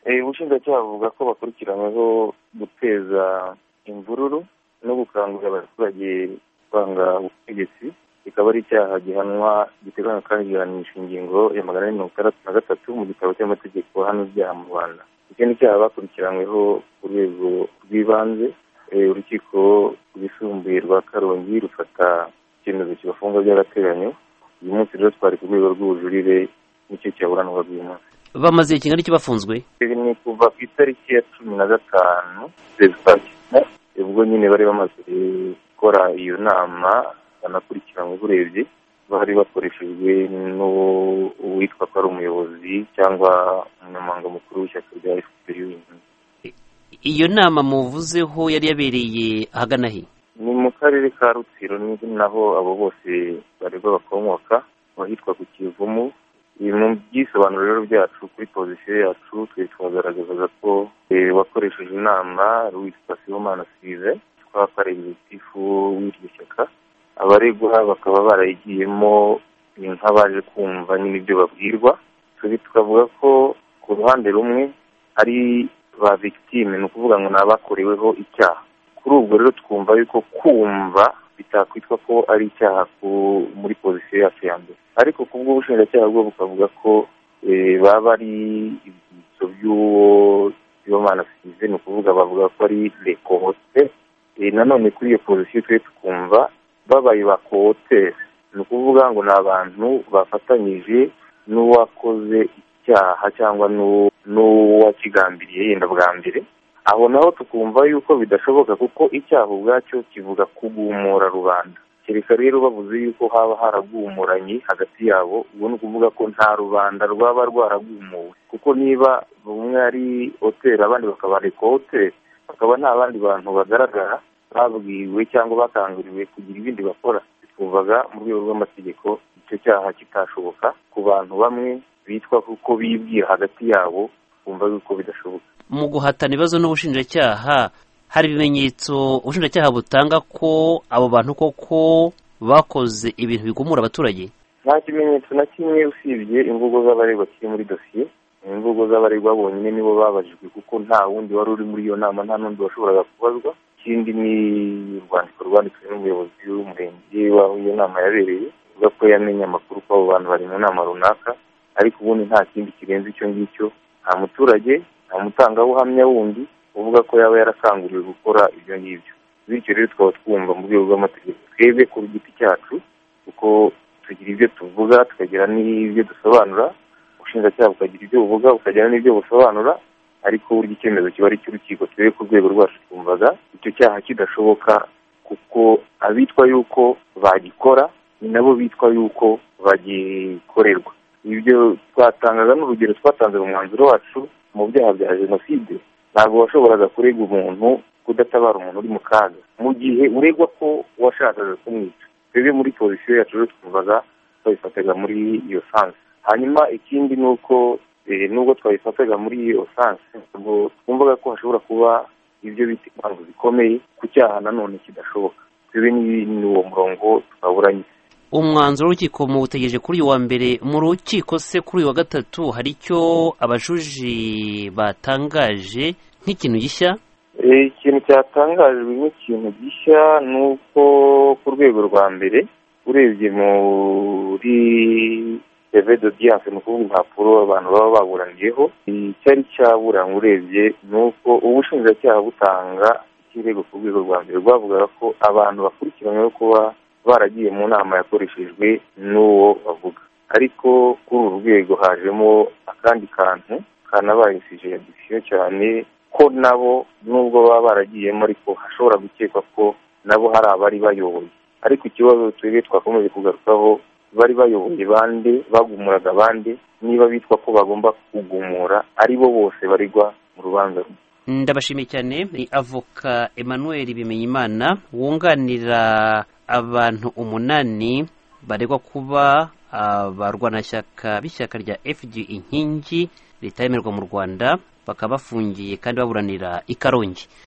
ubushinjacyaha buvuga ko bakurikiranyweho guteza imvururu no gukangurira abaturage kwanga ubutegetsi, kikaba ari icyaha gihanwa giteganywa kandi gihanisha ingingo ya 463 mu gitabo cy'amategeko hano ibyaha mu Rwanda. Iki ni icyaha bakurikiranyweho ku rwego rw'ibanze, urukiko rwisumbuye rwa Karongi rufata icyemezo kibafunga by'agateganyo. Uyu munsi rero twari ku rwego rw'ubujurire n'icyo cyaburanwa bw'uyu munsi. Bamaze ikingana iki bafunzwe? Ni kuva ku itariki ya 15 Februari, ubwo nyine bari bamaze gukora iyo nama banakurikiranywe uburebye, bari bakoreshejwe n'uwitwa ko ari umuyobozi cyangwa umunyamabanga mukuru w'ishyaka rya FPR. Iyo nama muvuzeho yari yabereye ahagana he? Ni mu karere ka Rutsiro, naho abo bose bari bakomoka, ahitwa ku Kivumu. Mu byisobanuro rero byacu kuri pozisiyo yacu twagaragazaga ko wakoresheje inama witwa Sibomana Sive, twakora executive w'iryo shyaka. Abaregwa bakaba barayigiyemo nk'abaje kumva nyine ibyo babwirwa. Tukavuga ko ku ruhande rumwe ari ba victime, ni ukuvuga ngo nabakoreweho icyaha. Kuri ubwo rero twumva yuko kumva bitakwitwa ko ari icyaha muri pozisiyo yacu ya mbere, ariko kubwo ubushinjacyaha bwo bukavuga ko baba ari ibyitso by'uwo Sibomana Sive, ni ukuvuga bavuga ko ari lekohote. Nanone kuri iyo pozisiyo twe tukumva babaye bakohote, ni ukuvuga ngo ni abantu bafatanyije n'uwakoze icyaha cyangwa n'uwakigambiriye yenda bwa mbere. Aho naho tukumva yuko bidashoboka kuko icyaha ubwacyo kivuga kugumura rubanda. Kereka rero bavuze yuko haba haragumuranye hagati yabo, ubwo ni ukuvuga ko nta rubanda rwaba rwaragumuwe, kuko niba bumwe ari hoteli abandi bakaba rekote, bakaba nta bandi bantu bagaragara babwiwe cyangwa bakanguriwe kugira ibindi bakora. Twumvaga mu rwego rw'amategeko icyo cyaha kitashoboka ku bantu bamwe bitwa kuko bibwira hagati yabo, twumva yuko bidashoboka. Mu guhatana ibibazo n'ubushinjacyaha, hari ibimenyetso ubushinjacyaha butanga ko abo bantu koko bakoze ibintu bigumura abaturage? Nta kimenyetso na kimwe usibye imvugo z'abaregwa kiri muri dosiye. Imvugo z'abaregwa bonyine nibo babajijwe, kuko nta wundi wari uri muri iyo nama, nta n'undi washoboraga kubazwa. Ikindi ni urwandiko rwanditswe n'umuyobozi w'umurenge w'aho iyo nama yabereye, uvuga ko yamenye amakuru ko abo bantu bari mu nama runaka, ariko ubundi nta kindi kirenze icyo ngicyo. Nta muturage, nta mutangabuhamya wundi uvuga ko yaba yarakanguriwe gukora ibyo ngibyo. Bityo rero tukaba twumva mu rwego rw'amategeko twebwe ku giti cyacu, kuko tugira ibyo tuvuga tukagira n'ibyo dusobanura, ubushinjacyaha bukagira ibyo buvuga bukagira n'ibyo busobanura, ariko burya icyemezo kiba ari icy'urukiko. Twebwe ku rwego rwacu twumvaga icyo cyaha kidashoboka, kuko abitwa yuko bagikora ni nabo bitwa yuko bagikorerwa. Ibyo twatangaga n'urugero twatanze mu mwanzuro wacu mu byaha bya jenoside. Ntabwo washoboraga kurega umuntu kudatabara umuntu uri mu kaga mu gihe uregwa ko washakaga kumwica. Twebwe muri pozisiyo yacu rero twumvaga twabifataga muri iyo sanse. Hanyuma ikindi ni uko nubwo twabifataga muri iyo sanse, ntabwo twumvaga ko hashobora kuba ibyo bita impamvu zikomeye ku cyaha nanone kidashoboka. Twebwe ni uwo murongo twaburanye. Umwanzuro w'urukiko muwutegereje kuri uyu wa mbere. Mu rukiko se kuri uyu wa gatatu hari icyo abajuji batangaje nk'ikintu gishya? Ikintu cyatangajwe nk'ikintu gishya ni uko ku rwego rwa mbere, urebye muri CV d'audience, ni ukuvuga impapuro abantu baba baburaniyeho, icyari cyaburanywe urebye ni uko ubushinjacyaha butanga ikirego ku rwego rwa mbere rwavugaga ko abantu bakurikiranyweho kuba baragiye mu nama yakoreshejwe n'uwo bavuga. Ariko kuri uru rwego hajemo akandi kantu kanabaye sije ya disiyo cyane, ko nabo nubwo baba baragiyemo ariko hashobora gukekwa ko nabo hari abari bayoboye. Ariko ikibazo twebwe twakomeje kugarukaho, bari bayoboye bande, bagumuraga bande, niba bitwa ko bagomba kugumura ari bo bose baregwa mu rubanza. Ndabashimiye cyane. Ni avoka Emmanuel Bimenyimana wunganira abantu 8 baregwa kuba abarwanashyaka b'ishyaka rya FG Inkingi ritayemerwa mu Rwanda, bakaba bafungiye kandi baburanira i Karongi.